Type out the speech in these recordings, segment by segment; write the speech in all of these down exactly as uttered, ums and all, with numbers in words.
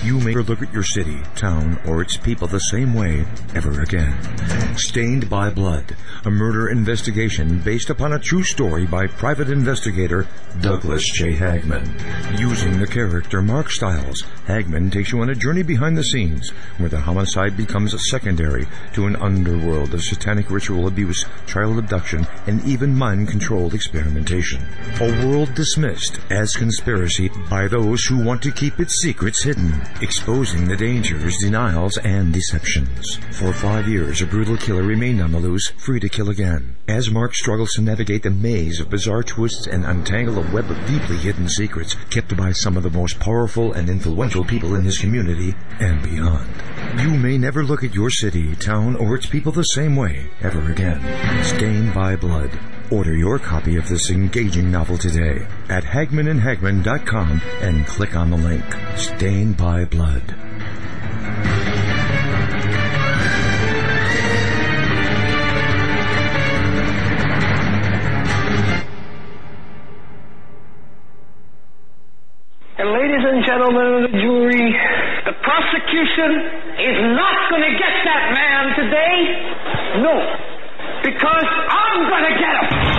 You may never look at your city, town, or its people the same way ever again. Stained by Blood, a murder investigation based upon a true story by private investigator Douglas J. Hagman. Using the character Mark Stiles, Hagman takes you on a journey behind the scenes where the homicide becomes secondary to an underworld of satanic ritual abuse, child abduction, and even mind-controlled experimentation. A world dismissed as conspiracy by those who want to keep its secrets hidden, exposing the dangers, denials, and deceptions. For five years, a brutal killer remained on the loose, free to kill again. As Mark struggles to navigate the maze of bizarre twists and untangle a web of deeply hidden secrets kept by some of the most powerful and influential people in his community and beyond. You may never look at your city, town, or its people the same way ever again. Stained by Blood. Order your copy of this engaging novel today at hagman and hagman dot com and click on the link. Stained by Blood. And ladies and gentlemen of the jury, the prosecution is not going to get that man today. No. Because I'm going to get him!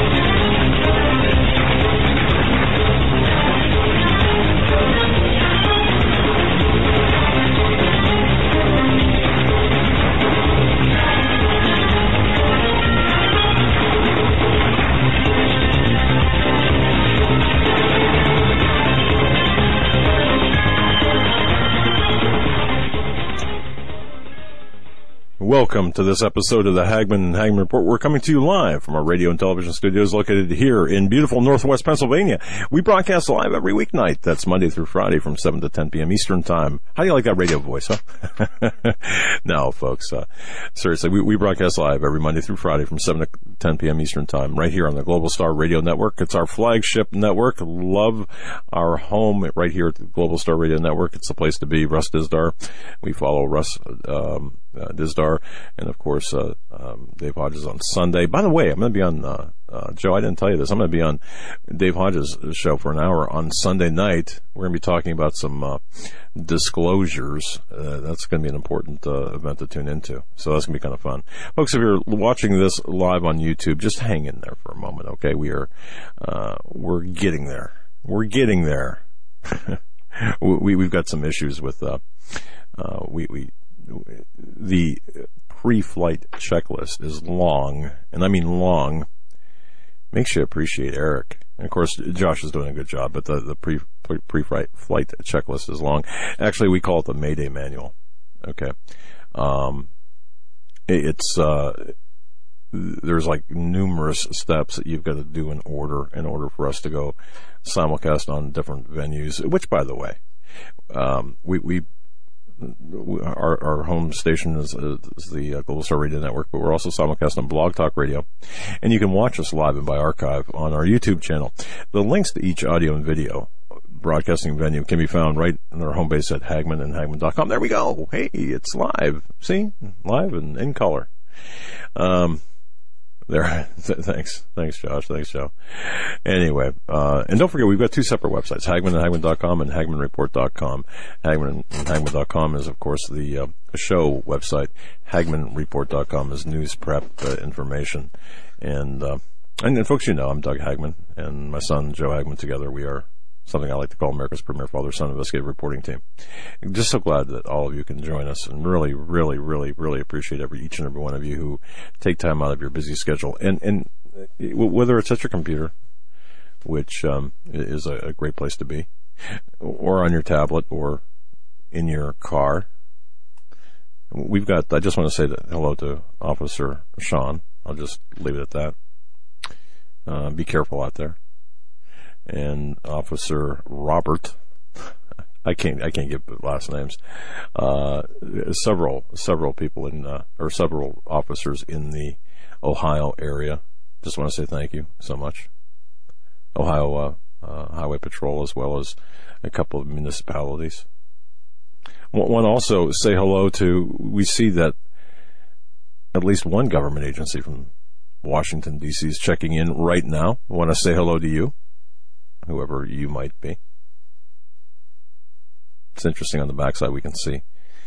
Welcome to this episode of the Hagman and Hagman Report. We're coming to you live from our radio and television studios located here in beautiful Northwest Pennsylvania. We broadcast live every weeknight. That's Monday through Friday from seven to ten p.m. Eastern Time. How do you like that radio voice, huh? No, folks. Uh, seriously, we, we broadcast live every Monday through Friday from seven to ten p.m. Eastern Time right here on the Global Star Radio Network. It's our flagship network. Love our home right here at the Global Star Radio Network. It's the place to be. Russ Dizdar. We follow Russ um, uh, Dizdar. And, of course, uh, um, Dave Hodges on Sunday. By the way, I'm going to be on, uh, uh, Joe, I didn't tell you this. I'm going to be on Dave Hodges' show for an hour on Sunday night. We're going to be talking about some uh, disclosures. Uh, that's going to be an important uh, event to tune into. So that's going to be kind of fun. Folks, if you're watching this live on YouTube, just hang in there for a moment, okay? We are, uh, we're getting there. We're getting there. we, we've got some issues with, uh, uh, we, we, the pre-flight checklist is long, and I mean long. Makes you appreciate Eric. And of course, Josh is doing a good job, but the, the pre, pre-flight flight checklist is long. Actually, we call it the Mayday Manual. Okay. Um, it, it's, uh, there's like numerous steps that you've got to do in order, in order for us to go simulcast on different venues, which, by the way, um, we, we, Our, our home station is, is the uh, Global Star Radio Network, but we're also simulcast on Blog Talk Radio. And you can watch us live and by archive on our YouTube channel. The links to each audio and video broadcasting venue can be found right in our home base at hagman and hagman dot com. There we go. Hey, it's live. See? Live and in color. Um, There, thanks, thanks, Josh, thanks, Joe. Anyway, uh, and don't forget, we've got two separate websites, hagman and hagman dot com and hagman report dot com. Hagman and hagman dot com is, of course, the uh, show website. hagman report dot com is news prep uh, information. And, uh, and, and folks, you know, I'm Doug Hagman, and my son, Joe Hagman, together, we are something I like to call America's premier father-son investigative reporting team. I'm just so glad that all of you can join us, and really, really, really, really appreciate every each and every one of you who take time out of your busy schedule. And, and whether it's at your computer, which um, is a, a great place to be, or on your tablet, or in your car. We've got, I just want to say that hello to Officer Sean. I'll just leave it at that. Uh, be careful out there. And Officer Robert, I can't, I can't give last names, uh, several, several people in, uh, or several officers in the Ohio area. Just want to say thank you so much. Ohio, uh, uh, Highway Patrol, as well as a couple of municipalities. Want to also say hello to, we see that at least one government agency from Washington, D C is checking in right now. I want to say hello to you, whoever you might be. It's interesting on the backside we can see.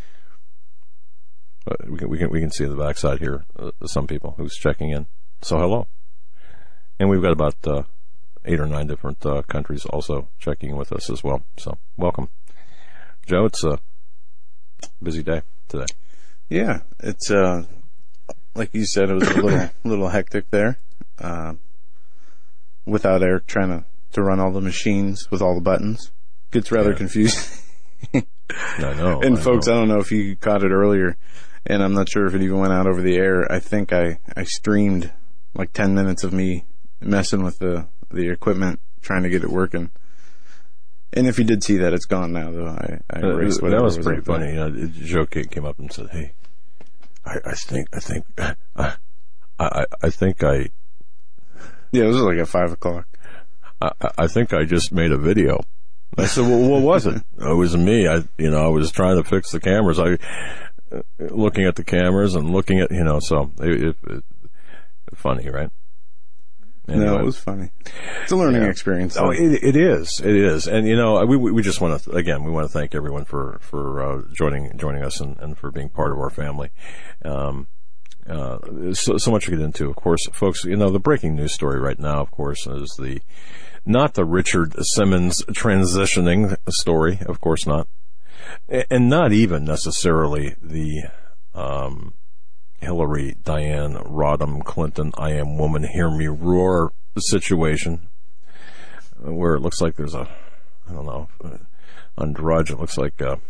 Uh, we can we can we can see the backside here. Uh, some people who's checking in. So hello, and we've got about uh, eight or nine different uh, countries also checking in with us as well. So welcome, Joe. It's a busy day today. Yeah, it's uh, like you said, it was a little little hectic there. Uh, without Eric trying to, to run all the machines with all the buttons, gets rather yeah. confusing. I know. And I folks, know. I don't know if you caught it earlier, and I'm not sure if it even went out over the air. I think I, I streamed like ten minutes of me messing with the, the equipment, trying to get it working. And if you did see that, it's gone now, though. I, I erased uh, whatever that was, was pretty up funny. there. You know, Joe came up and said, "Hey, I, I think, I think, I, I, I think I." Yeah, it was like at five o'clock. I, I think I just made a video. I said, "Well, what was it?" It was me. I, you know, I was trying to fix the cameras. I, uh, looking at the cameras and looking at, you know, so it, it, it funny, right? Anyway. No, it was funny. It's a learning yeah. experience. Oh, it, it is. It is. And, you know, we, we just want to, again, we want to thank everyone for, for, uh, joining, joining us and, and for being part of our family. Um, uh, so, so much to get into, of course, folks, you know, the breaking news story right now, of course, is the, not the Richard Simmons transitioning story, of course not. And not even necessarily the, um, Hillary, Diane, Rodham, Clinton, I am woman, hear me roar situation, where it looks like there's a, I don't know, on Drudge, it looks like, uh,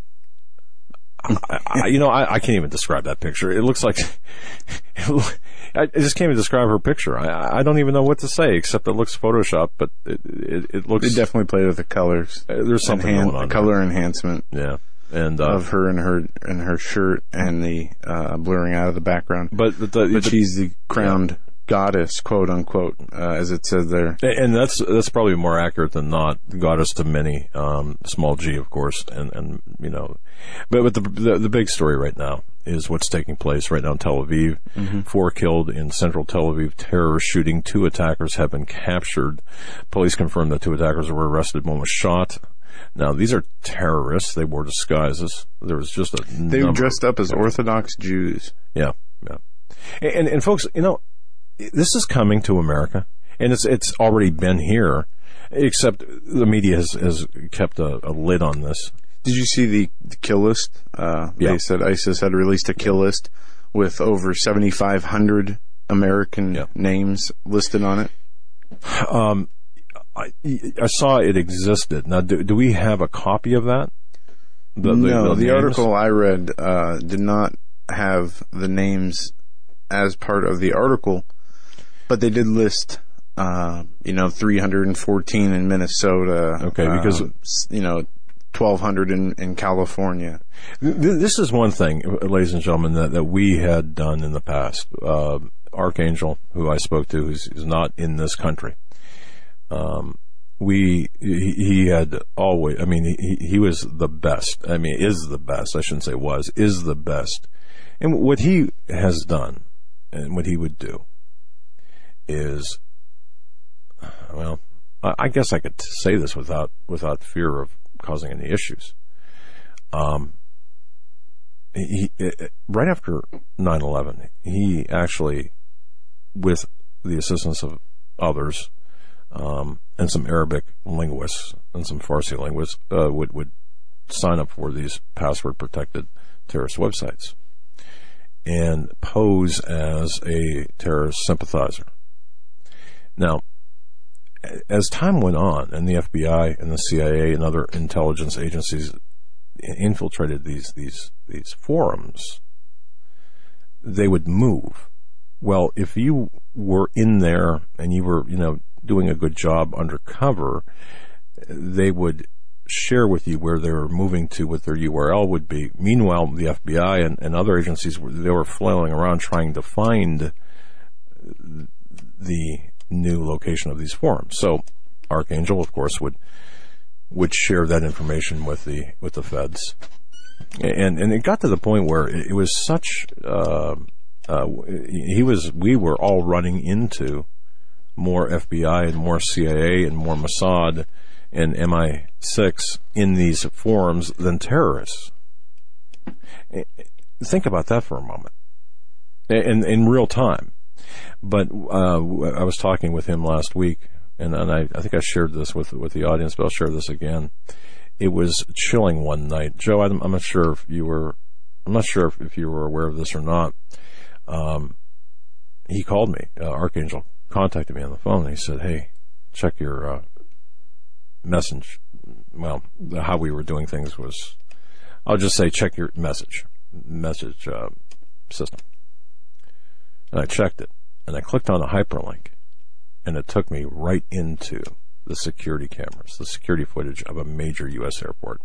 I, I, you know, I, I can't even describe that picture. It looks like, I just can't even describe her picture. I, I don't even know what to say, except it looks photoshopped, but it, it, it looks. They definitely played with the colors. There's something Enhan- going on. Color there. enhancement. Yeah. And, uh, of her and her and her shirt and the uh, blurring out of the background. But, but, the, but the, she's the crowned yeah. goddess, quote unquote, uh, as it says there. And that's that's probably more accurate than not. Goddess to many, um, small g, of course, and, and you know, but but the, the the big story right now is what's taking place right now in Tel Aviv. Mm-hmm. Four killed in central Tel Aviv terror shooting. Two attackers have been captured. Police confirmed that two attackers were arrested. One was shot. Now, these are terrorists. They wore disguises. There was just a They were dressed up as Orthodox Jews. Yeah, yeah. And, and, and folks, you know, this is coming to America, and it's it's already been here, except the media has, has kept a, a lid on this. Did you see the, the kill list? Uh, yeah. They said ISIS had released a kill list with over seventy-five hundred American yeah. names listed on it. Um. I, I saw it existed. Now, do, do we have a copy of that? The, the, no, the, the article I read uh, did not have the names as part of the article, but they did list, uh, you know, three hundred fourteen in Minnesota. Okay, because um, you know, twelve hundred in, in California. This is one thing, ladies and gentlemen, that, that we had done in the past. Uh, Archangel, who I spoke to, who's, who's not in this country. Um, we, he, he had always, I mean, he, he was the best. I mean, is the best. I shouldn't say was, is the best. And what he has done and what he would do is, well, I guess I could say this without, without fear of causing any issues. Um, he, right after nine eleven, he actually, with the assistance of others, Um, and some Arabic linguists and some Farsi linguists uh, would would sign up for these password-protected terrorist websites and pose as a terrorist sympathizer. Now, as time went on, and the F B I and the C I A and other intelligence agencies infiltrated these these these forums, they would move. Well, if you were in there and you were, you know, doing a good job undercover, they would share with you where they were moving to, what their U R L would be. Meanwhile, the F B I and, and other agencies, they were flailing around trying to find the new location of these forums. So Archangel, of course, would would share that information with the with the feds. And and it got to the point where it was such uh, uh, he was we were all running into more F B I and more C I A and more Mossad and M I six in these forums than terrorists. Think about that for a moment, in in real time. But uh, I was talking with him last week, and, and I, I think I shared this with with the audience, but I'll share this again. It was chilling one night, Joe. I'm, I'm not sure if you were, I'm not sure if, if you were aware of this or not. Um, he called me. Uh, Archangel contacted me on the phone, and he said, "Hey, check your uh, message." Well, how we were doing things was, I'll just say, check your message message uh, system. And I checked it, and I clicked on a hyperlink, and it took me right into the security cameras, the security footage of a major U S airport.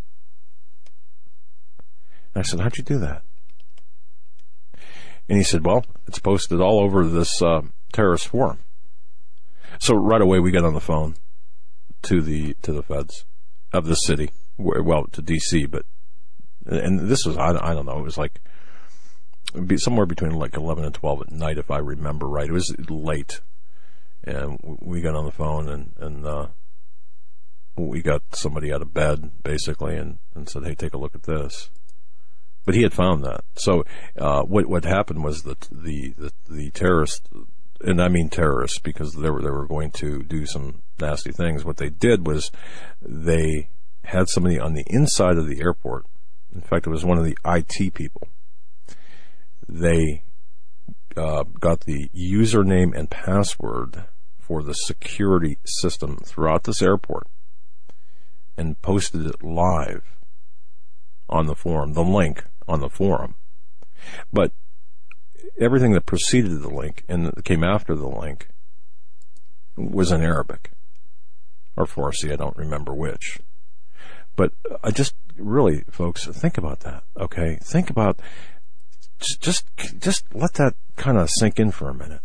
And I said, "How'd you do that?" And he said, "Well, it's posted all over this uh, terrorist forum." So right away we got on the phone to the to the feds of the city, well, to D C, but and this was I, I don't know, it was like be somewhere between like eleven and twelve at night, if I remember right. It was late, and we got on the phone and and uh, we got somebody out of bed basically, and, and said, "Hey, take a look at this." But he had found that. So uh, what what happened was that the the, the terrorists, and I mean terrorists because they were they were going to do some nasty things. What they did was they had somebody on the inside of the airport. In fact, it was one of the I T people. They uh, got the username and password for the security system throughout this airport and posted it live on the forum, the link on the forum. But everything that preceded the link and that came after the link was in Arabic or Farsi, I don't remember which. But I just really, folks, think about that, okay? Think about, just just, just let that kind of sink in for a minute.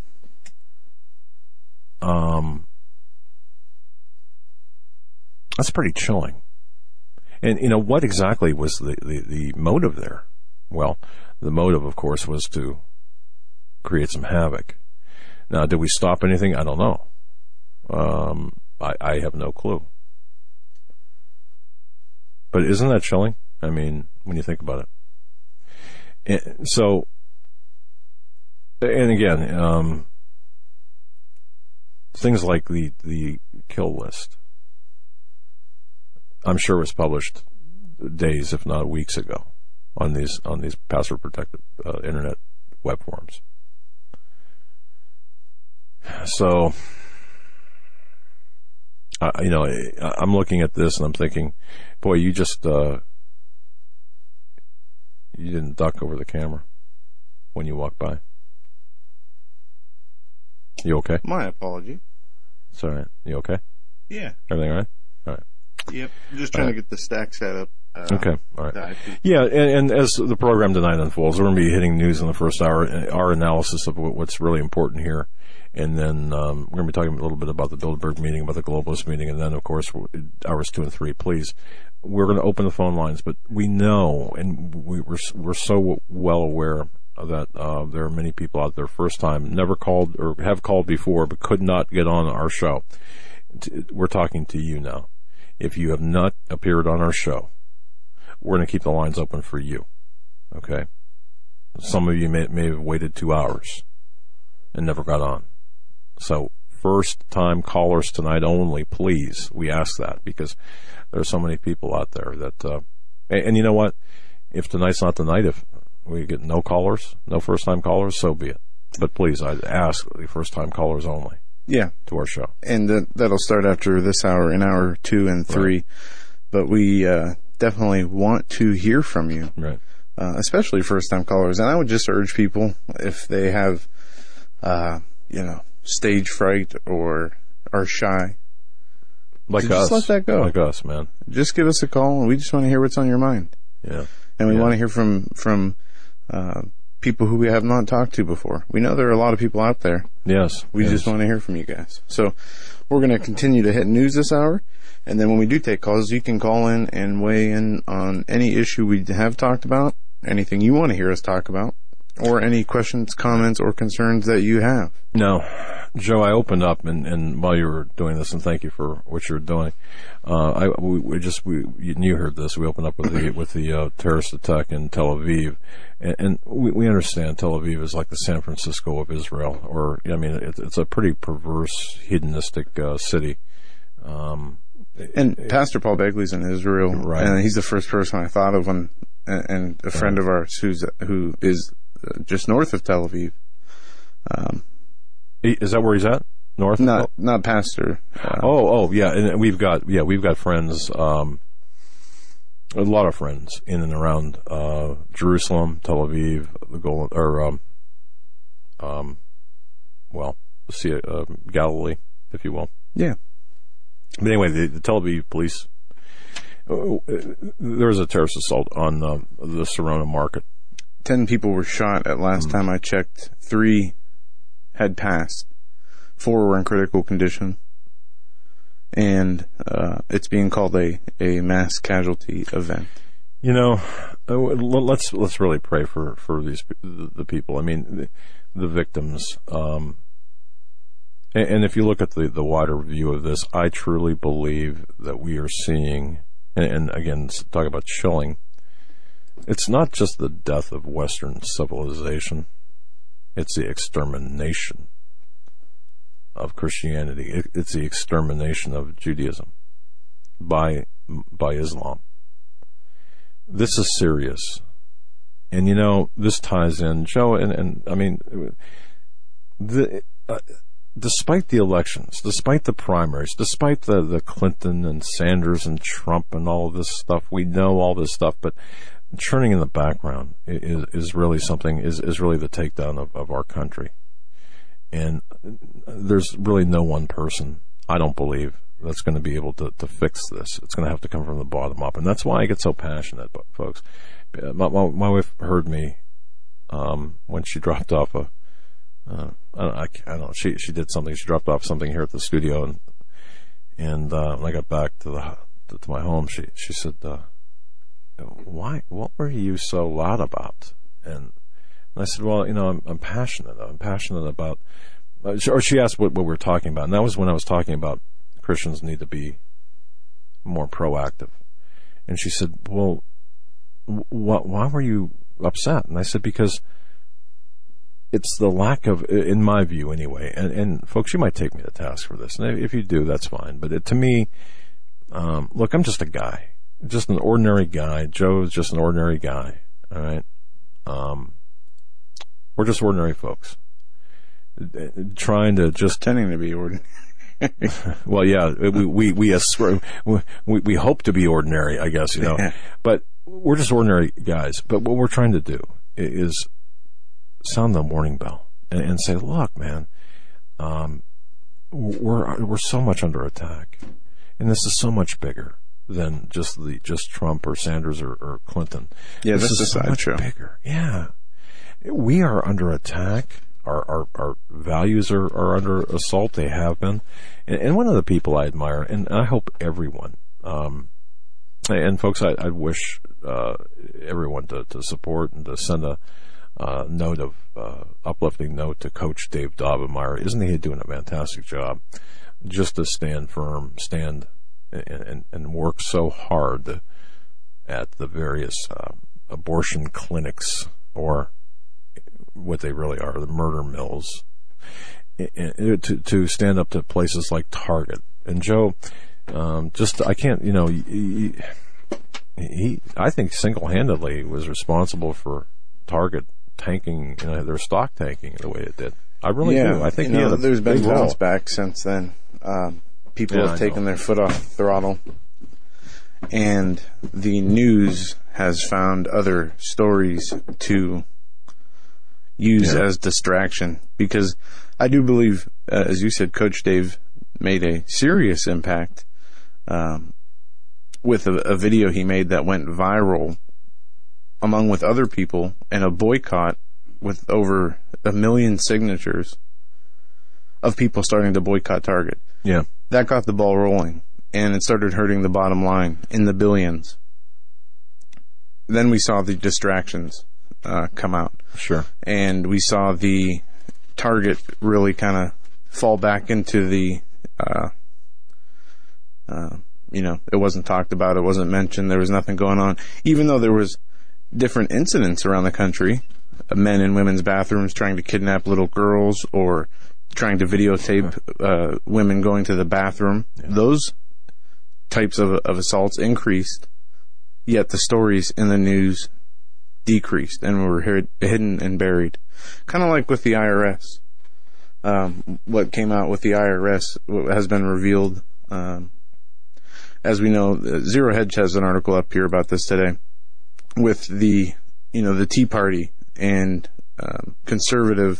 Um, that's pretty chilling. And, you know, what exactly was the, the, the motive there? Well, the motive, of course, was to create some havoc. Now, did we stop anything? I don't know. Um, I, I have no clue. But isn't that chilling? I mean, when you think about it. And so, and again, um, things like the, the kill list, I'm sure was published days, if not weeks ago, on these on these password protected uh, internet web forums. So, uh, you know, I'm looking at this and I'm thinking, boy, you just uh, you didn't duck over the camera when you walked by. You okay? My apology. It's all right. You okay? Yeah. Everything all right? All right. Yep. Just trying right. to get the stack set up. Uh, okay. All right. Yeah, and, and as the program tonight unfolds, we're going to be hitting news in the first hour, our analysis of what's really important here. And then um, we're going to be talking a little bit about the Bilderberg meeting, about the globalist meeting, and then, of course, hours two and three. Please, we're going to open the phone lines, but we know, and we, we're we're so well aware that uh, there are many people out there, first time, never called or have called before, but could not get on our show. We're talking to you now. If you have not appeared on our show, we're going to keep the lines open for you. Okay? Some of you may, may have waited two hours and never got on. So first-time callers tonight only, please. We ask that because there are so many people out there that, uh, and, and you know what? If tonight's not the night, if we get no callers, no first-time callers, so be it. But please, I ask the first-time callers only. Yeah. To our show. And uh, that'll start after this hour, in hour two and three. Right. But we uh, definitely want to hear from you. Right. Uh, especially first-time callers. And I would just urge people, if they have, uh, you know, stage fright or are shy, like us, just let that go. Like us, man. Just give us a call, and we just want to hear what's on your mind. Yeah. And we yeah. want to hear from from uh, people who we have not talked to before. We know there are a lot of people out there. Yes. We yes. just want to hear from you guys. So we're going to continue to hit news this hour. And then when we do take calls, you can call in and weigh in on any issue we have talked about, anything you want to hear us talk about. or any questions, comments, or concerns that you have. No. Joe, I opened up, and, and while you were doing this, and thank you for what you're doing, uh, I, we, we just, we, you heard this, we opened up with the, with the, uh, terrorist attack in Tel Aviv, and, and we, we understand Tel Aviv is like the San Francisco of Israel, or, I mean, it, it's a pretty perverse, hedonistic, uh, city. Um, and it, Pastor Paul Begley's in Israel, right. And he's the first person I thought of when, and a friend right. of ours who's, who is just north of Tel Aviv. Um, Is that where he's at? North? Not, not pastor. Uh, oh, oh, yeah. And we've got, yeah, we've got friends, um, a lot of friends in and around, uh, Jerusalem, Tel Aviv, the Golan, or, um, um, well, see, uh, Galilee, if you will. Yeah. But anyway, the, the Tel Aviv police, uh, there was a terrorist assault on, uh, the Sarona market. Ten people were shot at last mm. time I checked. Three had passed. Four were in critical condition. And uh, it's being called a, a mass casualty event. You know, let's let's really pray for, for these the people. I mean, the, the victims. Um, and, and if you look at the, the wider view of this, I truly believe that we are seeing, and, and again, talk about chilling, it's not just the death of Western civilization. It's the extermination of Christianity. It, it's the extermination of Judaism by by Islam. This is serious. And, you know, this ties in, Joe, and, and I mean, the, uh, despite the elections, despite the primaries, despite the, the Clinton and Sanders and Trump and all of this stuff, we know all this stuff, but churning in the background is, is really something, is, is really the takedown of, of our country. And there's really no one person, I don't believe, that's going to be able to, to fix this. It's going to have to come from the bottom up. And that's why I get so passionate, folks. My, my, my wife heard me um, when she dropped off a, uh, I, don't, I, I don't know, she, she did something. She dropped off something here at the studio. And and uh, when I got back to the to, to my home, she, she said, uh, why, what were you so loud about? And, and I said, well, you know, I'm, I'm passionate. I'm passionate about, uh, or she asked what, what we were talking about. And that was when I was talking about Christians need to be more proactive. And she said, well, wh- why were you upset? And I said, because it's the lack of, in my view anyway, and, and folks, you might take me to task for this. And if you do, that's fine. But it, to me, um, look, I'm just a guy. Just an ordinary guy. Joe's just an ordinary guy. All right. Um, we're just ordinary folks. Trying to just. Pretending to be ordinary. Well, yeah, we, we, we, we, we hope to be ordinary, I guess, you know, yeah. But we're just ordinary guys. But what we're trying to do is sound the warning bell and, and say, look, man, um, we're, we're so much under attack, and this is so much bigger than just the, just Trump or Sanders or, or Clinton. Yeah, this, this is is so much show. bigger. Yeah. We are under attack. Our, our, our values are, are under assault. They have been. And, and one of the people I admire, and I hope everyone, um, and folks, I, I wish, uh, everyone to, to support and to send a, uh, note of, uh, uplifting note to Coach Dave Daubenmire. Isn't he doing a fantastic job? Just to stand firm, stand and, and, and work so hard at the various, uh, abortion clinics, or what they really are, the murder mills, to, to stand up to places like Target. And Joe, um, just, I can't, you know, he, he I think single-handedly was responsible for Target tanking, you know, their stock tanking the way it did. I really yeah, do. I think you know, he had a there's been big bounce role. back since then. Um, people Yeah, have I taken know. their foot off the throttle, and the news has found other stories to use Yeah. as distraction, because I do believe, uh, as you said, Coach Dave made a serious impact um, with a, a video he made that went viral, among with other people, and a boycott with over a million signatures of people starting to boycott Target. Yeah. That got the ball rolling, and it started hurting the bottom line in the billions. Then we saw the distractions, uh, come out. Sure. And we saw the target really kind of fall back into the, uh, uh, you know, it wasn't talked about, it wasn't mentioned, there was nothing going on, even though there was different incidents around the country, men in women's bathrooms trying to kidnap little girls or trying to videotape uh, women going to the bathroom. Yeah. Those types of, of assaults increased, yet the stories in the news decreased and were hid, hidden and buried. Kind of like with the I R S. Um, what came out with the I R S has been revealed. Um, as we know, Zero Hedge has an article up here about this today with the, you know, the Tea Party and um, conservative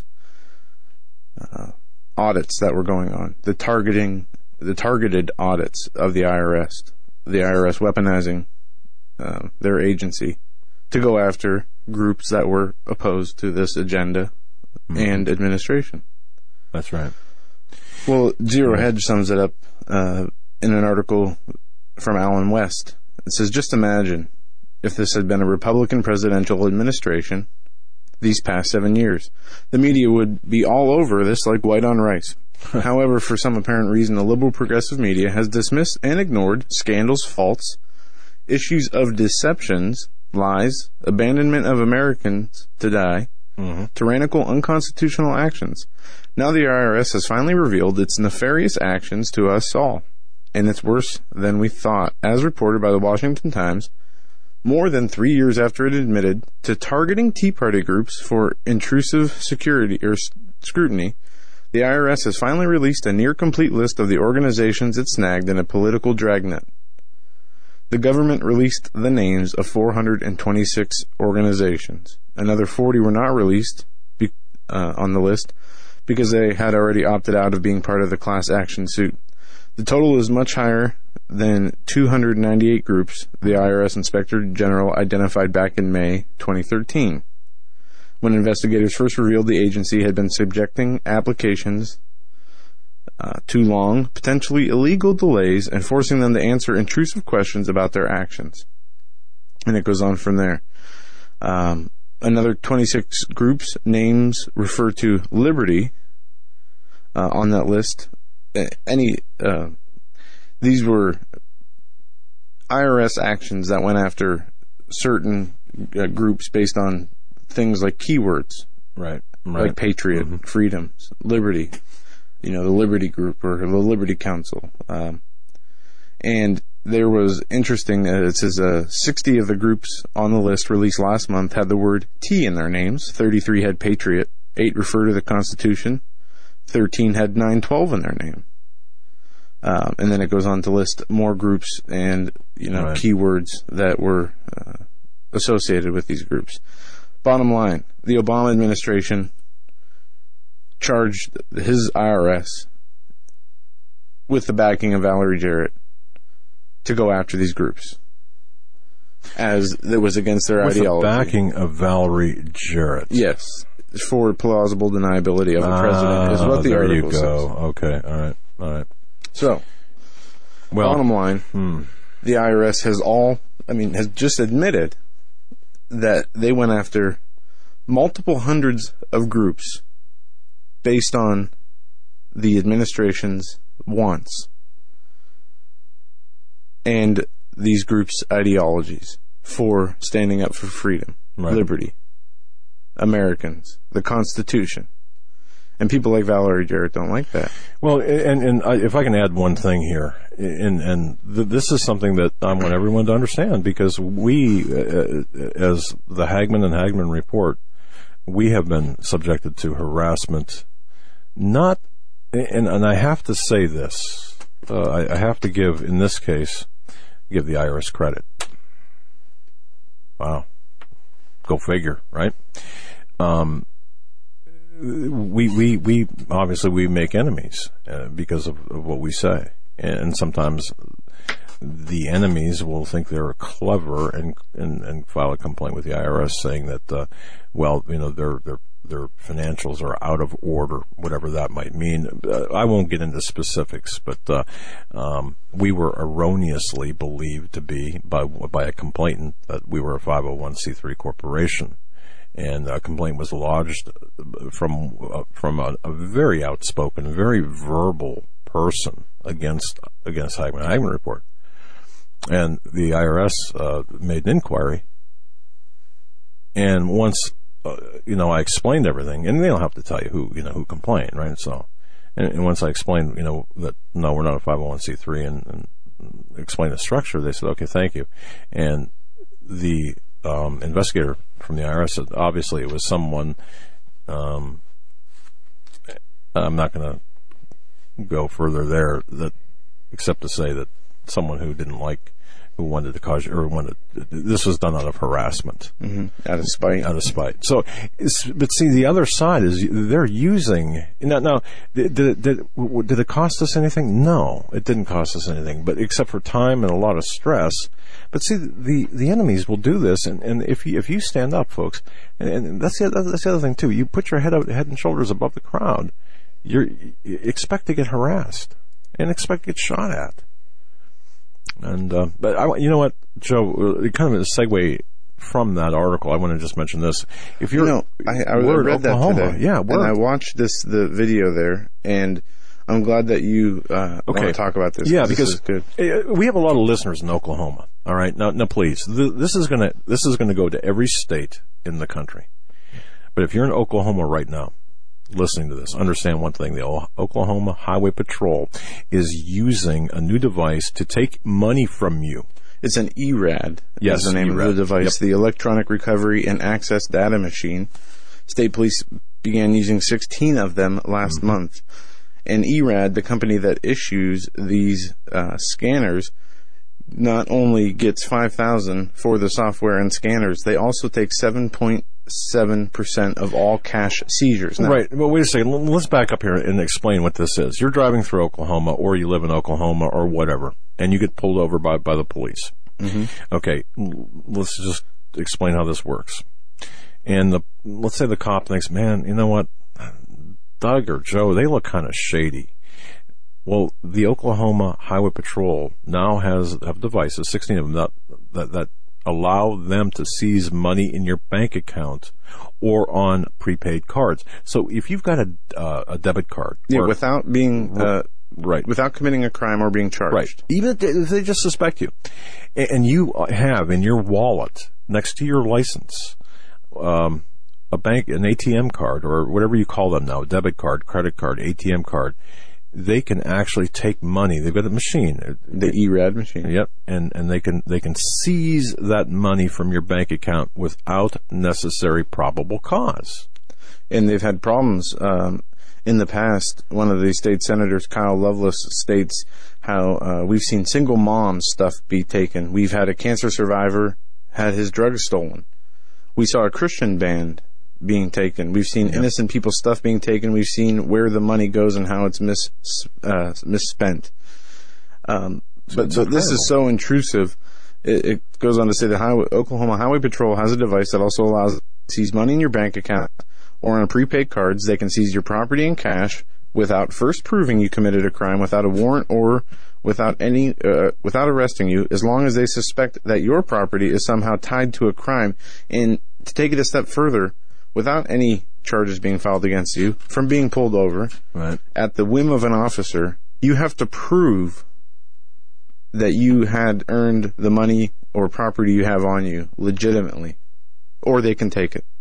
uh, audits that were going on. The targeting, the targeted audits of the I R S. The I R S weaponizing uh, their agency to go after groups that were opposed to this agenda mm-hmm. and administration. That's right. Well, Zero Hedge sums it up uh, in an article from Alan West. It says, just imagine if this had been a Republican presidential administration these past seven years. The media would be all over this like white on rice. However, for some apparent reason, the liberal progressive media has dismissed and ignored scandals, faults, issues of deceptions, lies, abandonment of Americans to die, mm-hmm. tyrannical, unconstitutional actions. Now the I R S has finally revealed its nefarious actions to us all, and it's worse than we thought, as reported by the Washington Times. More than three years after it admitted to targeting Tea Party groups for intrusive security or scrutiny, the I R S has finally released a near-complete list of the organizations it snagged in a political dragnet. The government released the names of four hundred twenty-six organizations. Another forty were not released be- uh, on the list because they had already opted out of being part of the class action suit. The total is much higher than two hundred ninety-eight groups the I R S Inspector General identified back in May twenty thirteen, when investigators first revealed the agency had been subjecting applications uh, to long, potentially illegal delays and forcing them to answer intrusive questions about their actions. And it goes on from there. Um, another twenty-six groups' names refer to Liberty uh, on that list. Any uh, these were I R S actions that went after certain uh, groups based on things like keywords, right? right. Like patriot, mm-hmm. freedoms, liberty, you know, the Liberty Group or the Liberty Council. Um, and there was interesting, uh, it says uh, sixty of the groups on the list released last month had the word T in their names. thirty-three had patriot, eight refer to the Constitution, thirteen had nine twelve in their name. Um, and then it goes on to list more groups and, you know, right. keywords that were uh, associated with these groups. Bottom line, the Obama administration charged his I R S with the backing of Valerie Jarrett to go after these groups, as it was against their with ideology. With the backing of Valerie Jarrett. Yes, for plausible deniability of the president, is what the there article you go. says. Okay, all right, all right. So, well, bottom line, hmm. the I R S has all, I mean, has just admitted that they went after multiple hundreds of groups based on the administration's wants and these groups' ideologies for standing up for freedom, right. liberty, Americans, the Constitution. And people like Valerie Jarrett don't like that. Well, and, and I, if I can add one thing here, and, and th- this is something that I want everyone to understand, because we, uh, as the Hagmann and Hagmann report, we have been subjected to harassment. Not, and, and I have to say this, uh, I, I have to give, in this case, give the I R S credit. Wow. Go figure, right? Um, we, we, we, obviously we make enemies uh, because of, of what we say. And sometimes the enemies will think they're clever and, and, and file a complaint with the I R S saying that, uh, well, you know, their, their, their financials are out of order, whatever that might mean. Uh, I won't get into specifics, but, uh, um, we were erroneously believed to be by, by a complainant that we were a five oh one c three corporation. and a complaint was lodged from uh, from a, a very outspoken, very verbal person against against Hagmann Hagmann Report, and the I R S uh, made an inquiry. And once uh, you know, I explained everything, and they don't have to tell you who you know who complained, right? So, and, and once I explained, you know, that no, we're not a five oh one c three, and, and explained the structure, they said, okay, thank you, and the um, investigator from the I R S said, obviously it was someone, um, I'm not going to go further there, that except to say that someone who didn't like, who wanted to cause, or wanted, this was done out of harassment. Mm-hmm. Out of spite. Out of spite. So, it's, but see, the other side is they're using, now, now did, did, did, did it cost us anything? No, it didn't cost us anything, but except for time and a lot of stress. But see, the, the enemies will do this, and, and if you, if you stand up, folks, and, and that's the, that's the other thing too, you put your head out, head and shoulders above the crowd, you're, you expect to get harassed, and expect to get shot at. And, uh, but I, you know what, Joe, kind of a segue from that article, I want to just mention this. If you're, you know, I, I Word, read Oklahoma, that today, yeah, Word. and I watched this, the video there, and I'm glad that you, uh, okay. want to talk about this. Yeah, because because this is good. we have a lot of listeners in Oklahoma. All right. Now, now please, th- this is going to, this is going to go to every state in the country. But if you're in Oklahoma right now, listening to this, understand one thing. The o- Oklahoma Highway Patrol is using a new device to take money from you. It's an E R A D. Yes, is the name E R A D. of the device, Yep. the Electronic Recovery and Access Data Machine. State police began using sixteen of them last mm-hmm. month. And E R A D, the company that issues these uh, scanners, not only gets five thousand dollars for the software and scanners, they also take seven point seven percent of all cash seizures. Now, right. Well, wait a second. Let's back up here and explain what this is. You're driving through Oklahoma, or you live in Oklahoma, or whatever, and you get pulled over by, by the police. Mm-hmm. Okay. Let's just explain how this works. And the, let's say the cop thinks, man, you know what? Doug or Joe, they look kind of shady. Well, the Oklahoma Highway Patrol now has have devices, sixteen of them, that, that, that allow them to seize money in your bank account or on prepaid cards. So if you've got a, uh, a debit card. Yeah, or, without being, uh, right. without committing a crime or being charged. Right. Even if they, if they just suspect you. And, and you have in your wallet, next to your license, um, a bank, an A T M card, or whatever you call them now, a debit card, credit card, A T M card, they can actually take money. They've got a machine. The E R A D machine. Yep. And, and they can, they can seize that money from your bank account without necessary probable cause. And they've had problems, um, in the past. One of the state senators, Kyle Loveless, states how, uh, we've seen single moms' stuff be taken. We've had a cancer survivor had his drugs stolen. We saw a Christian band being taken. We've seen yep. innocent people's stuff being taken. We've seen where the money goes and how it's mis, uh, misspent. Um, but, but this is so intrusive. It, it goes on to say the highway, Oklahoma Highway Patrol has a device that also allows to seize money in your bank account or on prepaid cards. They can seize your property and cash without first proving you committed a crime, without a warrant, or without any, uh, without arresting you, as long as they suspect that your property is somehow tied to a crime. And to take it a step further, without any charges being filed against you, from being pulled over, right. at the whim of an officer, you have to prove that you had earned the money or property you have on you legitimately, or they can take it.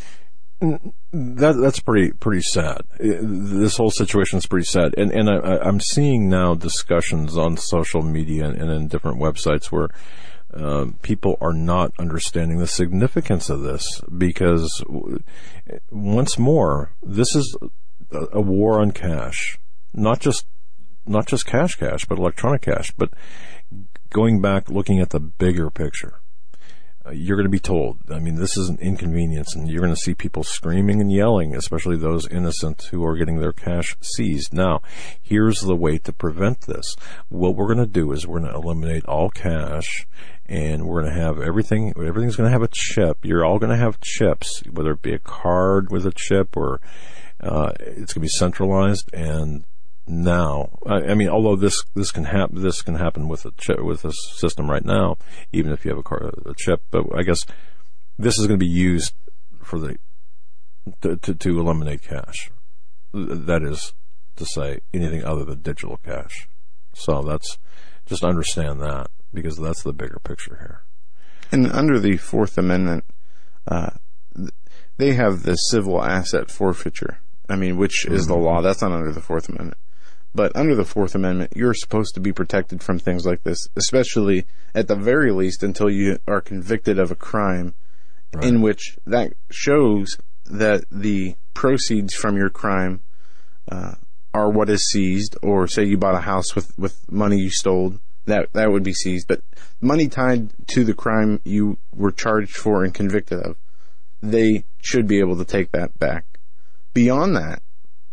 That that's pretty pretty sad. This whole situation is pretty sad, and and I, I'm seeing now discussions on social media and in different websites where uh, people are not understanding the significance of this, because once more, this is a, a war on cash, not just not just cash cash, but electronic cash. But going back, looking at the bigger picture. You're going to be told, I mean, this is an inconvenience, and you're going to see people screaming and yelling, especially those innocent who are getting their cash seized. Now, here's the way to prevent this. What we're going to do is we're going to eliminate all cash, and we're going to have everything, everything's going to have a chip. You're all going to have chips, whether it be a card with a chip or uh, it's going to be centralized. And now, I, I mean, although this this can happen, this can happen with a chip, with a system right now, even if you have a, car, a chip. But I guess this is going to be used for the to, to to eliminate cash. That is to say anything other than digital cash. So that's just understand that, because that's the bigger picture here. And under the Fourth Amendment, uh, they have the civil asset forfeiture. I mean, which is the law. That's not under the Fourth Amendment. But under the Fourth Amendment, you're supposed to be protected from things like this, especially at the very least until you are convicted of a crime, right, in which that shows that the proceeds from your crime uh, are what is seized. Or say you bought a house with, with money you stole, that that would be seized. But money tied to the crime you were charged for and convicted of, they should be able to take that back. Beyond that,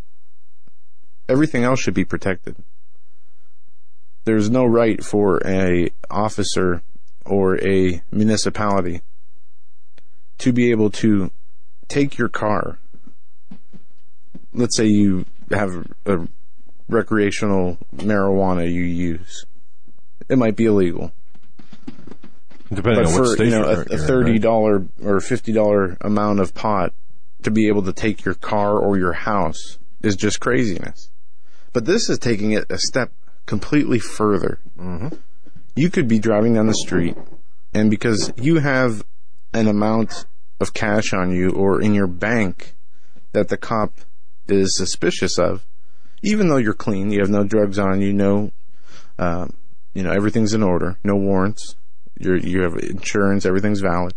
everything else should be protected. There's no right for a officer or a municipality to be able to take your car. Let's say you have a recreational marijuana you use. It might be illegal. Depending but on for, what state you know, a, a thirty dollars right? or fifty dollars amount of pot to be able to take your car or your house is just craziness. But this is taking it a step completely further. Mm-hmm. You could be driving down the street, and because you have an amount of cash on you or in your bank that the cop is suspicious of, even though you're clean, you have no drugs on you, no, um, you know, everything's in order, no warrants, you're, you have insurance, everything's valid.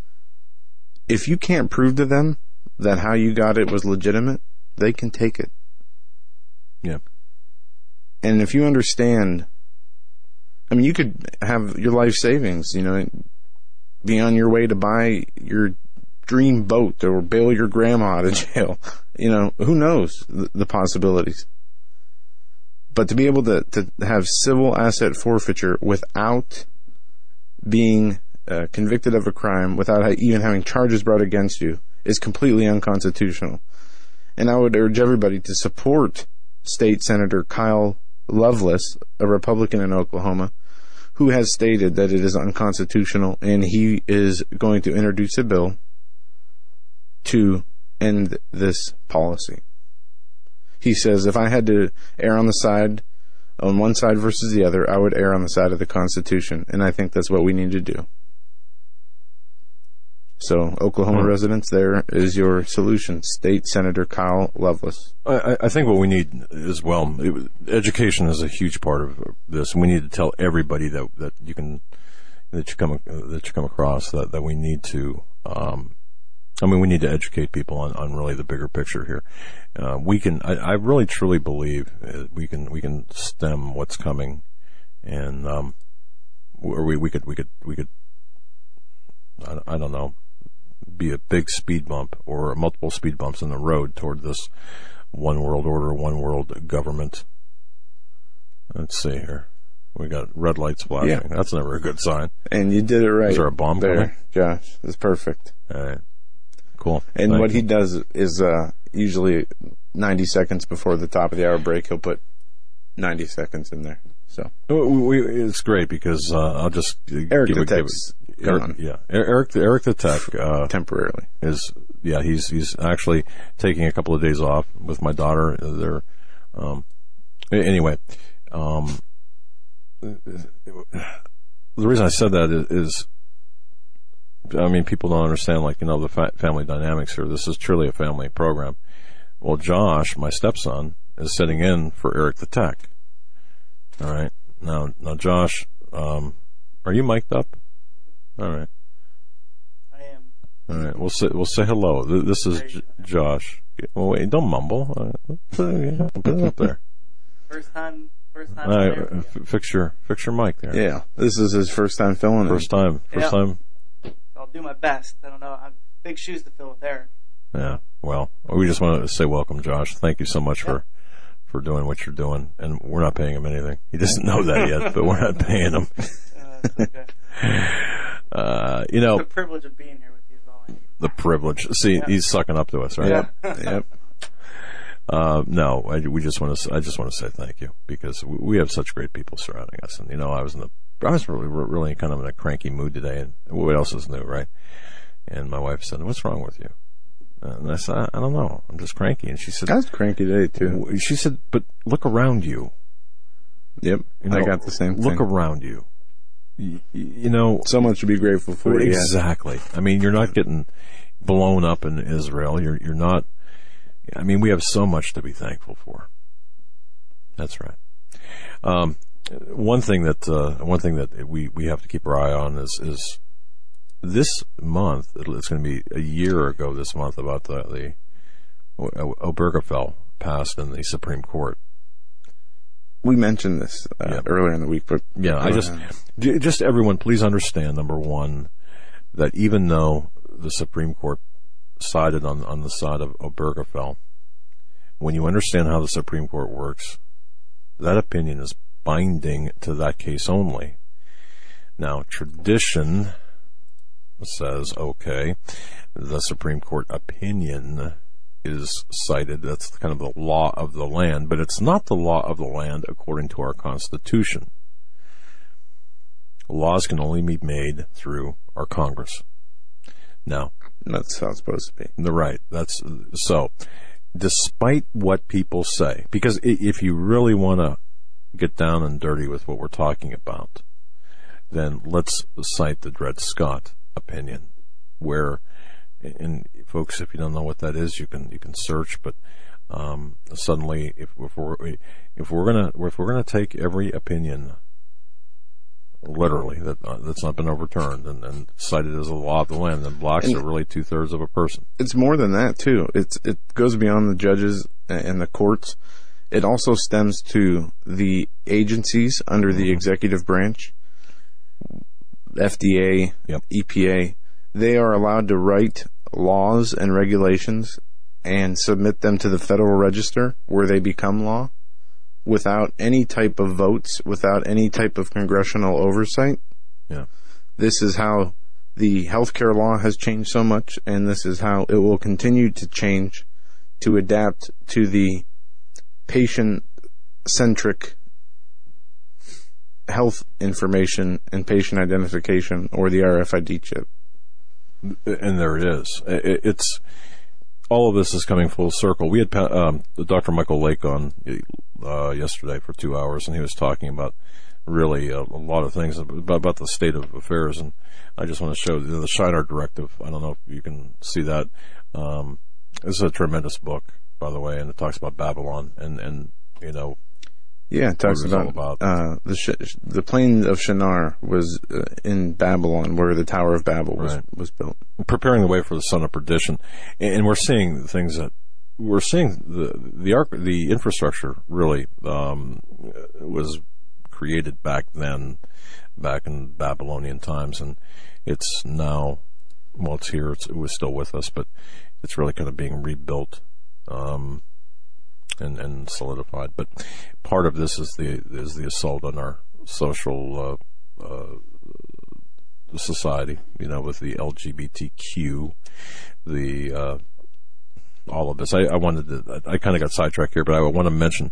If you can't prove to them that how you got it was legitimate, they can take it. Yeah. And if you understand, I mean, you could have your life savings, you know, be on your way to buy your dream boat or bail your grandma out of jail. You know, who knows the, the possibilities. But to be able to, to have civil asset forfeiture without being uh, convicted of a crime, without even having charges brought against you, is completely unconstitutional. And I would urge everybody to support State Senator Kyle Loveless, a Republican in Oklahoma, who has stated that it is unconstitutional, and he is going to introduce a bill to end this policy. He says, if I had to err on the side, on one side versus the other, I would err on the side of the Constitution, and I think that's what we need to do. So, Oklahoma hmm. residents, there is your solution. State Senator Kyle Loveless. I, I think what we need as well, it, education is a huge part of this, and we need to tell everybody that, that you can, that you come, that you come across that, that we need to, um, I mean, we need to educate people on, on really the bigger picture here. Uh, we can, I, I really truly believe we can, we can stem what's coming, and, um, or we, we could, we could, we could, I, I don't know, be a big speed bump or multiple speed bumps in the road toward this one world order, one world government. Let's see here. We got red lights flashing. Yeah. That's never a good sign. And you did it right. Is there a bomb there, coming? Josh? It's perfect. All right. Cool. And Thank what you. he does is uh, usually ninety seconds before the top of the hour break, he'll put ninety seconds in there. So we, we, it's great because uh, I'll just Eric give the it, give Tech's it, gone. Eric, yeah, Eric, Eric the Tech uh, temporarily is yeah he's he's actually taking a couple of days off with my daughter. They're um, anyway. Um, the reason I said that is, is I mean, people don't understand, like, you know, the fa- family dynamics here. This is truly a family program. Well, Josh, my stepson, is sitting in for Eric the Tech. All right. Now, now, Josh, um, are you mic'd up? All right. I am. All right. We'll say, we'll say hello. This is J- Josh. Well, wait, don't mumble. All right. Put it up there. First time, first time. All right. F- fix your, fix your mic there. Yeah. This is his first time filling it. First time. First yep. time. I'll do my best. I don't know. I'm big shoes to fill with Eric. Yeah. Well, we just want to say welcome, Josh. Thank you so much yep. for, for doing what you're doing. And we're not paying him anything. He doesn't know that yet, but we're not paying him. Uh, it's okay. uh, you know. The privilege of being here with you is all I need. The privilege. See, yeah. he's sucking up to us, right? Yep. Yep. Uh, no, I, we just want to, I just want to say thank you because we, we have such great people surrounding us. And, you know, I was in the, I was really, really kind of in a cranky mood today, and what else is new, right? And my wife said, "What's wrong with you?" And I said, I don't know. I'm just cranky. And she said, That's cranky day too. She said, but look around you. Yep, You know, I got the same Look thing. around you. You, you know, So much to be grateful for. yeah. exactly. I mean, you're not getting blown up in Israel. You're you're not. I mean, we have so much to be thankful for. That's right. Um, one thing that uh, one thing that we, we have to keep our eye on is is this month. It's going to be a year ago this month about the the Obergefell passed in the Supreme Court. We mentioned this uh, Yeah. earlier in the week, but Yeah, I just, j- just everyone, please understand, number one, that even though the Supreme Court sided on, on the side of Obergefell, when you understand how the Supreme Court works, that opinion is binding to that case only. Now, tradition says, okay, the Supreme Court opinion is cited. That's kind of the law of the land, but it's not the law of the land according to our Constitution. Laws can only be made through our Congress. Now, that's how it's supposed to be. the right. That's so. Despite what people say, because if you really want to get down and dirty with what we're talking about, then let's cite the Dred Scott opinion, where. And folks, if you don't know what that is, you can you can search. But um, suddenly, if, if we're if we're gonna if we're gonna take every opinion literally that uh, that's not been overturned and, and cited as a law of the land, then blacks And are really two thirds of a person. It's more than that too. It's it goes beyond the judges and the courts. It also stems to the agencies under the executive branch, F D A, Yep. E P A. They are allowed to write laws and regulations and submit them to the Federal Register where they become law without any type of votes, without any type of congressional oversight. Yeah. This is how the healthcare law has changed so much, and this is how it will continue to change to adapt to the patient-centric health information and patient identification, or the R F I D chip. And there it is. It, it's all of this is coming full circle. We had um, Doctor Michael Lake on uh, yesterday for two hours, and he was talking about really a, a lot of things about, about the state of affairs. And I just want to show the, the Shinar Directive. I don't know if you can see that. Um, this is a tremendous book, by the way, and it talks about Babylon and, and you know. Yeah, it talks What it was about, all about. Uh, the sh- the plain of Shinar was uh, in Babylon, where the Tower of Babel was Right. was built. Preparing the way for the son of perdition, and we're seeing things that we're seeing the the arc, the infrastructure really um, was created back then, back in Babylonian times, and it's now, well, it's here. It's, it was still with us, but it's really kind of being rebuilt. Um, And, and solidified, but part of this is the is the assault on our social uh, uh, society. You know, with the L G B T Q, the uh, all of this. I, I wanted to. I kind of got sidetracked here, but I want to mention.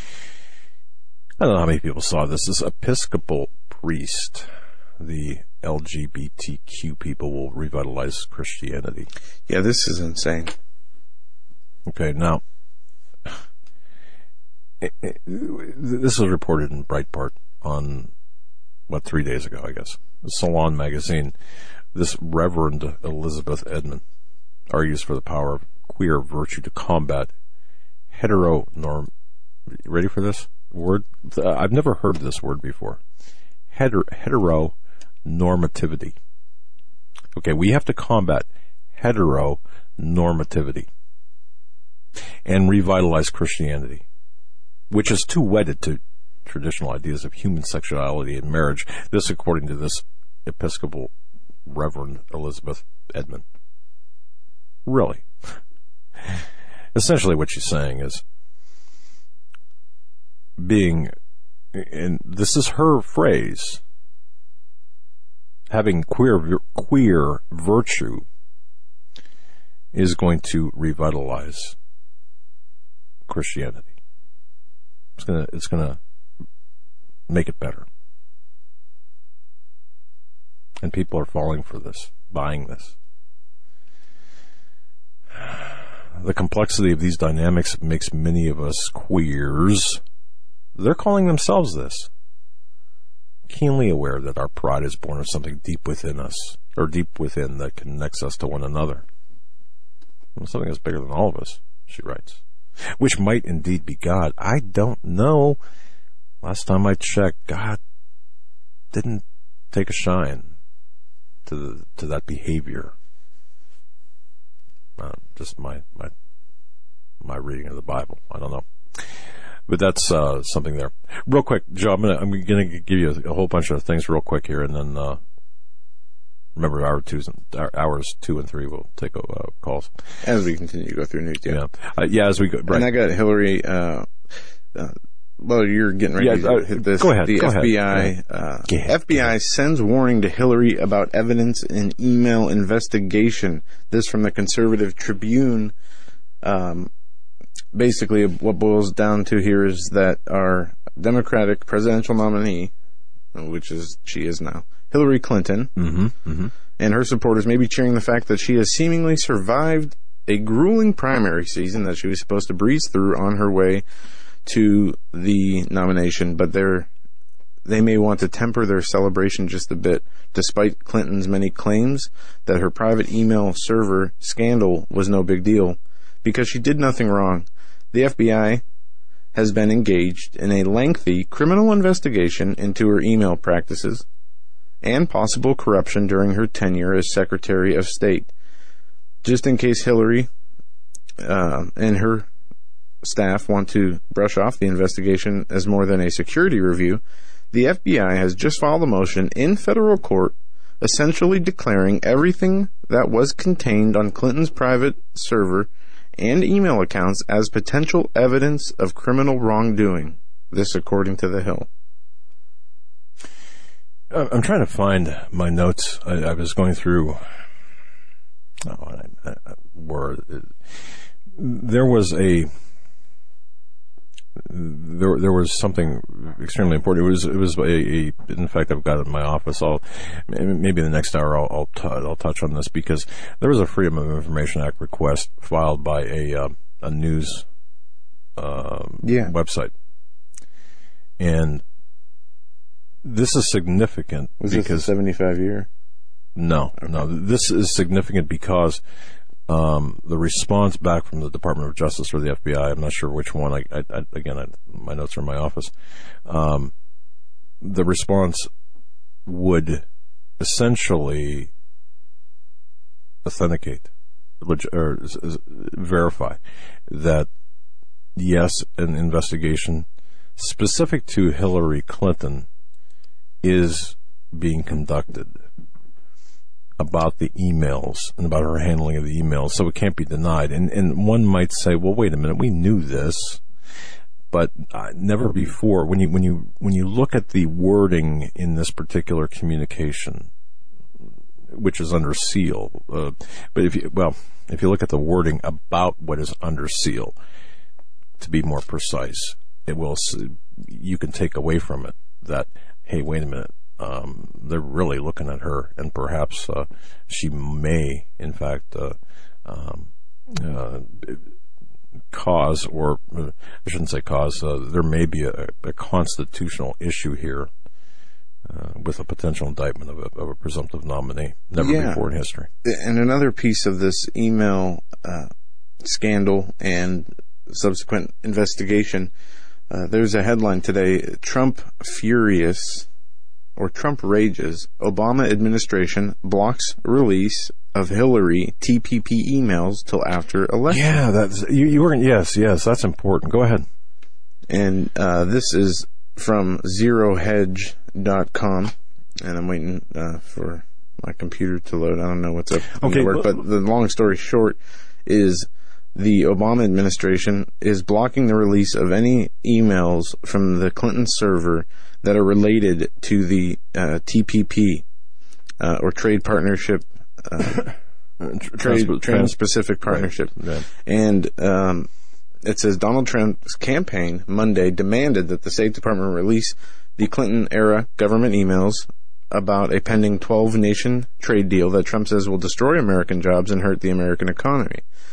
I don't know how many people saw this. This Episcopal priest, the L G B T Q people will revitalize Christianity. Yeah, this is insane. Okay, now. This was reported in Breitbart on, what, three days ago, I guess. Salon magazine. This Reverend Elizabeth Edmond argues for the power of queer virtue to combat heteronorm. Ready for this word? I've never heard this word before. Heter- heteronormativity. Okay, we have to combat heteronormativity and revitalize Christianity, which is too wedded to traditional ideas of human sexuality and marriage. This, according to this Episcopal Reverend Elizabeth Edmond. Really. Essentially what she's saying is being, and this is her phrase, having queer queer virtue is going to revitalize Christianity. It's gonna, it's gonna make it better. And people are falling for this, buying this. the complexity of these dynamics makes many of us queers. They're calling themselves this. Keenly aware that our pride is born of something deep within us, or deep within that connects us to one another. Something that's bigger than all of us, she writes. Which might indeed be God. I don't know. Last time I checked, God didn't take a shine to the, to that behavior. Uh, just my, my my reading of the Bible. I don't know. But that's uh, something there. Real quick, Joe, I'm gonna I'm gonna give you a, a whole bunch of things real quick here, and then uh, remember hour twos and hours two and three will take uh, calls as we continue to go through news. Yeah, yeah, uh, yeah as we go. Right. And I got Hillary. Uh, uh, well, you're getting ready yeah, to uh, hit this. Go ahead. The go F B I. ahead. Uh, ahead. F B I sends warning to Hillary about evidence in email investigation. This from the Conservative Tribune. Um, Basically, what boils down to here is that our Democratic presidential nominee, which is she is now, Hillary Clinton, mm-hmm, mm-hmm. and her supporters may be cheering the fact that she has seemingly survived a grueling primary season that she was supposed to breeze through on her way to the nomination, but they're, they may want to temper their celebration just a bit, despite Clinton's many claims that her private email server scandal was no big deal, because she did nothing wrong. The F B I has been engaged in a lengthy criminal investigation into her email practices and possible corruption during her tenure as Secretary of State. Just in case Hillary uh, and her staff want to brush off the investigation as more than a security review, the F B I has just filed a motion in federal court essentially declaring everything that was contained on Clinton's private server and email accounts as potential evidence of criminal wrongdoing. This according to The Hill. I'm trying to find my notes. I, I was going through oh, I, I, where there was a there there was something extremely important. It was it was a, a in fact I've got it in my office. I'll maybe the next hour I'll I'll, t- I'll touch on this because there was a Freedom of Information Act request filed by a uh, a news uh, yeah. website, and this is significant. Was because this a seventy-five year? No, okay. no. This is significant because um, the response back from the Department of Justice or the F B I, I'm not sure which one. I, I, I again, I, my notes are in my office. Um, the response would essentially authenticate or verify that yes, an investigation specific to Hillary Clinton is being conducted about the emails and about her handling of the emails, so it can't be denied. And and one might say, well, wait a minute, we knew this, but uh, never before. When you when you when you look at the wording in this particular communication, which is under seal, uh, but if you well, if you look at the wording about what is under seal, to be more precise, it will you can take away from it that, hey, wait a minute. Um, they're really looking at her, and perhaps uh, she may, in fact, uh, um, uh, cause, or uh, I shouldn't say cause, uh, there may be a, a constitutional issue here uh, with a potential indictment of a, of a presumptive nominee. Never yeah. before in history. And another piece of this email uh, scandal and subsequent investigation, uh, there's a headline today, Trump furious... or Trump rages, Obama administration blocks release of Hillary T P P emails till after election. Yeah, that's you, you were yes, yes, that's important. Go ahead. And uh, this is from zero hedge dot com, and I'm waiting uh, for my computer to load. I don't know what's up in okay, the work, well, but the long story short is the Obama administration is blocking the release of any emails from the Clinton server that are related to the uh, T P P uh, or Trade Partnership, uh, Trade Trans- Trans-Pacific Partnership, right. Right. And um, it says Donald Trump's campaign Monday demanded that the State Department release the Clinton-era government emails about a pending twelve-nation trade deal that Trump says will destroy American jobs and hurt the American economy.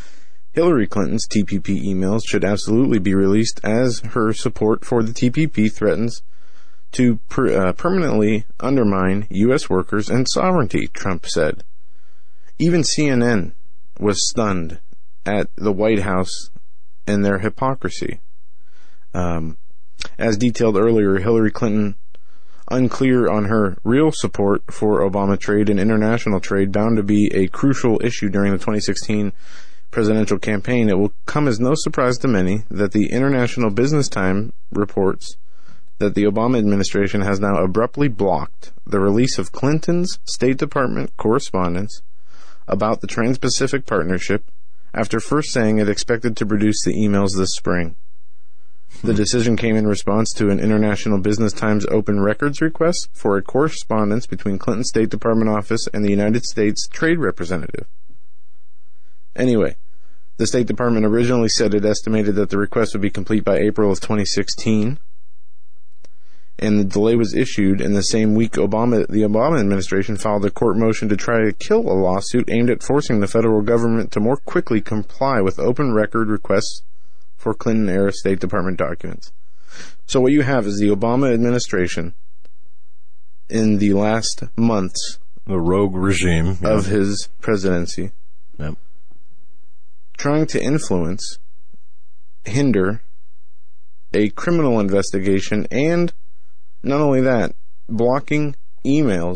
Hillary Clinton's T P P emails should absolutely be released, as her support for the T P P threatens to per, uh, permanently undermine U S workers and sovereignty, Trump said. Even C N N was stunned at the White House and their hypocrisy. Um, as detailed earlier, Hillary Clinton, unclear on her real support for Obama trade and international trade, bound to be a crucial issue during the twenty sixteen presidential campaign. It will come as no surprise to many that the International Business Times reports that the Obama administration has now abruptly blocked the release of Clinton's State Department correspondence about the Trans-Pacific Partnership after first saying it expected to produce the emails this spring. The decision came in response to an International Business Times open records request for a correspondence between Clinton's State Department office and the United States Trade Representative. Anyway, the State Department originally said it estimated that the request would be complete by April of twenty sixteen, and the delay was issued in the same week Obama, the Obama administration filed a court motion to try to kill a lawsuit aimed at forcing the federal government to more quickly comply with open record requests for Clinton-era State Department documents. So what you have is the Obama administration in the last months, the rogue regime of yeah. his presidency, yep. trying to influence, hinder a criminal investigation, and not only that, blocking emails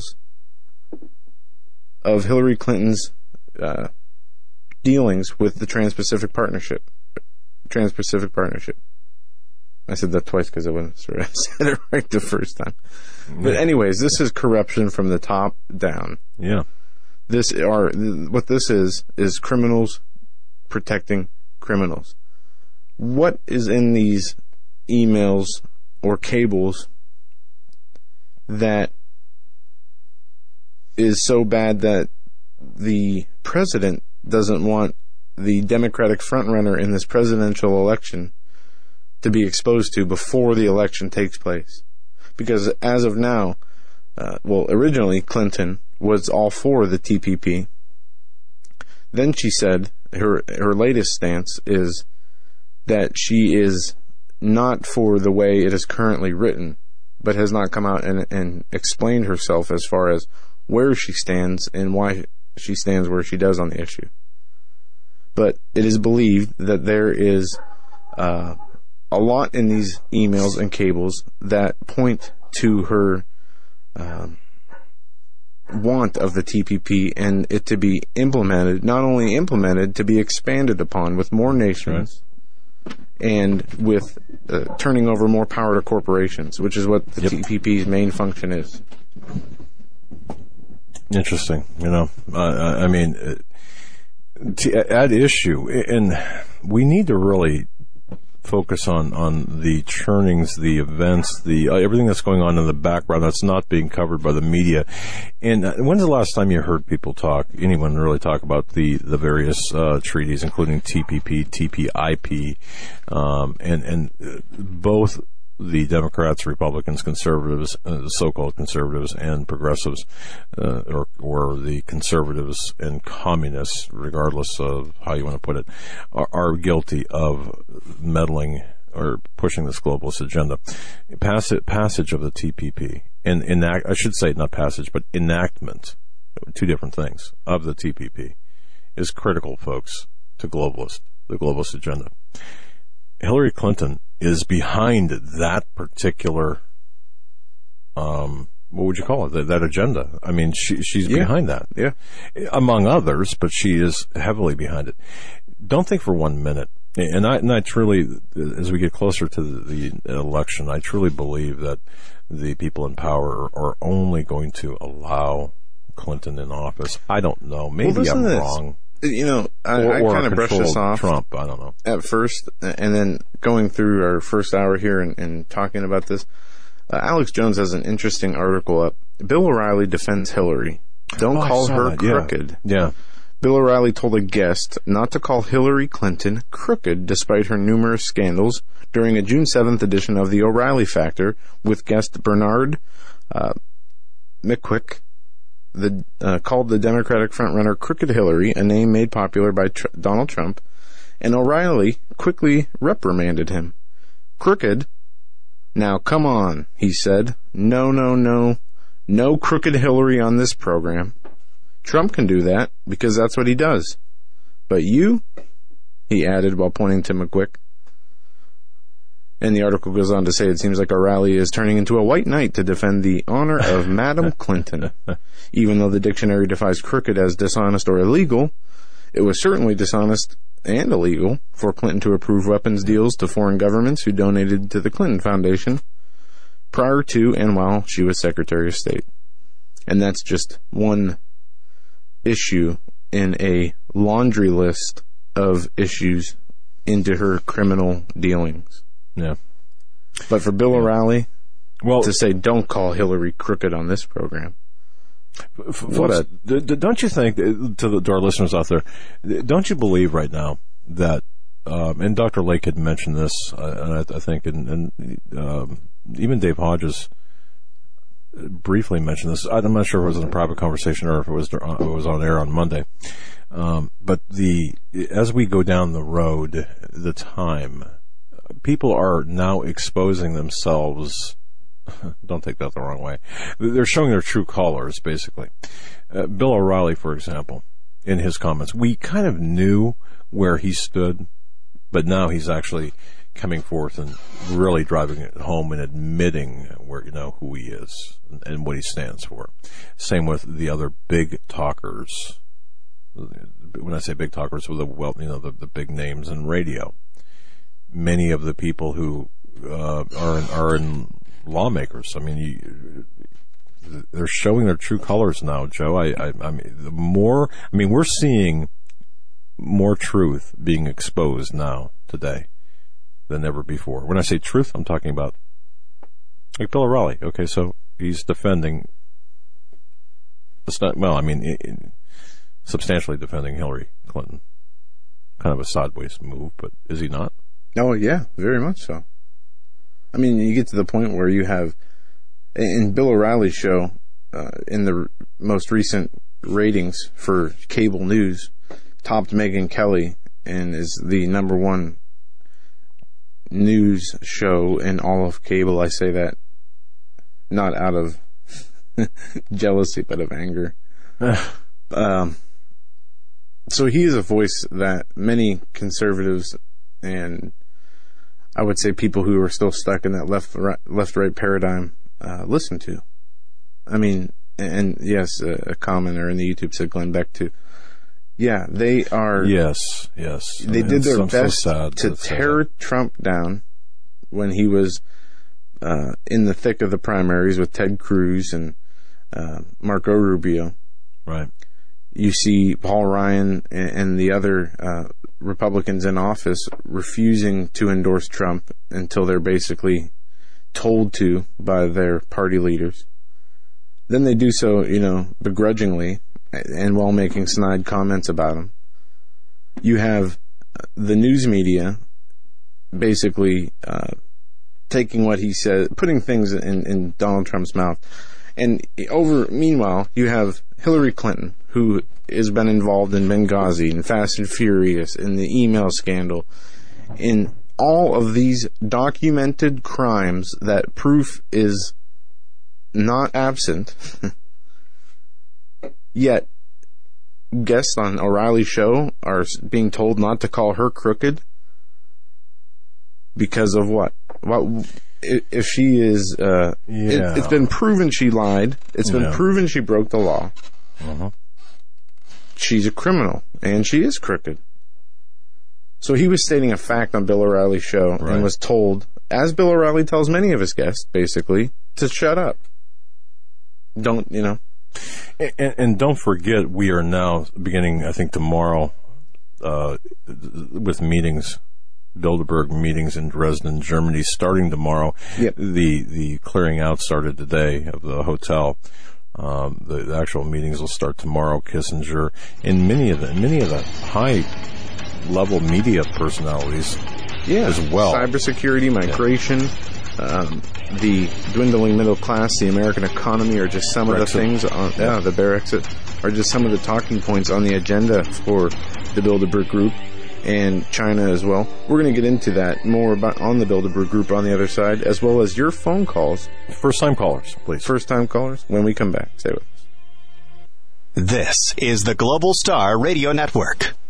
of Hillary Clinton's uh, dealings with the Trans-Pacific Partnership. Trans-Pacific Partnership. I said that twice because I wasn't sure I said it right the first time. But anyways, this is corruption from the top down. Yeah. This are what this is is criminals protecting criminals. What is in these emails or cables that is so bad that the president doesn't want the Democratic frontrunner in this presidential election to be exposed to before the election takes place? Because as of now, uh, well, originally Clinton was all for the T P P. Then she said her her latest stance is that she is not for the way it is currently written, but has not come out and, and explained herself as far as where she stands and why she stands where she does on the issue. But it is believed that there is uh, a lot in these emails and cables that point to her um, want of the T P P and it to be implemented, not only implemented, to be expanded upon with more nations right. and with uh, turning over more power to corporations, which is what the yep. T P P's main function is. Interesting. You know, uh, I mean... Uh, To add issue, and we need to really focus on, on the churnings, the events, the uh, everything that's going on in the background that's not being covered by the media. And uh, when's the last time you heard people talk, anyone really talk about the the various uh, treaties, including T P P, T P I P, um, and and both the Democrats, Republicans, conservatives, uh, so-called conservatives, and progressives, uh, or, or the conservatives and communists, regardless of how you want to put it, are, are guilty of meddling or pushing this globalist agenda. Passage, passage of the T P P, and enact, I should say not passage, but enactment, two different things, of the T P P, is critical, folks, to globalist, the globalist agenda. Hillary Clinton is behind that particular, um, what would you call it, that, that agenda. I mean, she, she's yeah. behind that. Yeah. Among others, but she is heavily behind it. Don't think for one minute, and I, and I truly, as we get closer to the, the election, I truly believe that the people in power are, are only going to allow Clinton in office. I don't know. Maybe well, I'm this. wrong. You know, I, or, or I kind of brushed this off Trump. I don't know. At first, and then going through our first hour here and, and talking about this, uh, Alex Jones has an interesting article up. Bill O'Reilly defends Hillary. Don't oh, call her that. crooked. Yeah. yeah. Bill O'Reilly told a guest not to call Hillary Clinton crooked despite her numerous scandals during a June seventh edition of the O'Reilly Factor with guest Bernard uh, McQuick. The, uh, called the Democratic frontrunner Crooked Hillary, a name made popular by tr- Donald Trump, and O'Reilly quickly reprimanded him. Crooked? Now, come on, he said. No, no, no. No crooked Hillary on this program. Trump can do that, because that's what he does. But you, he added while pointing to McQuick. And the article goes on to say it seems like O'Reilly is turning into a white knight to defend the honor of Madam Clinton. Even though the dictionary defines crooked as dishonest or illegal, it was certainly dishonest and illegal for Clinton to approve weapons deals to foreign governments who donated to the Clinton Foundation prior to and while she was Secretary of State. And that's just one issue in a laundry list of issues into her criminal dealings. Yeah. But for Bill O'Reilly, well, to say don't call Hillary crooked on this program. F- what folks, a, d- don't you think, to, the, to our listeners out there, don't you believe right now that, um, and Doctor Lake had mentioned this, uh, I, I think, and, and um, even Dave Hodges briefly mentioned this. I'm not sure if it was in a private conversation or if it was, it was on air on Monday. Um, but the as we go down the road, the time, people are now exposing themselves. Don't take that the wrong way. They're showing their true colors, basically. Uh, Bill O'Reilly, for example, in his comments, we kind of knew where he stood, but now he's actually coming forth and really driving it home and admitting where, you know, who he is and, and what he stands for. Same with the other big talkers. When I say big talkers, with the well, you know, the, the big names in radio. Many of the people who uh, are in, are in lawmakers. I mean, you, they're showing their true colors now, Joe. I, I, I mean, the more, I mean, we're seeing more truth being exposed now today than ever before. When I say truth, I'm talking about like Bill O'Reilly. Okay, so he's defending. It's not, well, I mean, it, it, substantially defending Hillary Clinton. Kind of a sideways move, but is he not? Oh yeah, very much so. I mean, you get to the point where you have, in Bill O'Reilly's show, uh, in the most recent ratings for cable news, topped Megyn Kelly and is the number one news show in all of cable. I say that not out of jealousy, but of anger. um, so he is a voice that many conservatives and I would say people who are still stuck in that left right, left right paradigm uh, listen to. I mean, and yes, a, a commenter in the YouTube said Glenn Beck too. Yeah, they are. Yes, yes. They and did their so, best so to tear Trump down when he was uh, in the thick of the primaries with Ted Cruz and uh, Marco Rubio. Right. You see Paul Ryan and, and the other uh, Republicans in office refusing to endorse Trump until they're basically told to by their party leaders. Then they do so, you know, begrudgingly and while making snide comments about him. You have the news media basically uh, taking what he said, putting things in, in Donald Trump's mouth. And over, meanwhile, you have Hillary Clinton, who has been involved in Benghazi and Fast and Furious, in the email scandal, in all of these documented crimes that proof is not absent. Yet, guests on O'Reilly's show are being told not to call her crooked because of what? What? If she is, uh, yeah. it, it's been proven she lied. It's been yeah. proven she broke the law. Uh-huh. She's a criminal, and she is crooked. So he was stating a fact on Bill O'Reilly's show right. and was told, as Bill O'Reilly tells many of his guests, basically, to shut up. Don't, you know. And, and don't forget, we are now beginning, I think, tomorrow uh, with meetings. Bilderberg meetings in Dresden, Germany, starting tomorrow. Yep. The the clearing out started today of the hotel. Um, the, the actual meetings will start tomorrow. Kissinger and many of the many of the high level media personalities, yeah, as well. Cybersecurity, migration, yeah. um, the dwindling middle class, the American economy are just some Brexit. of the things. On, yeah, the Brexit are just some of the talking points on the agenda for the Bilderberg Group. and China as well. We're going to get into that more about on the Bilderberg Group on the other side, as well as your phone calls. First-time callers, please. First-time callers, when we come back. Stay with us. This is the Global Star Radio Network.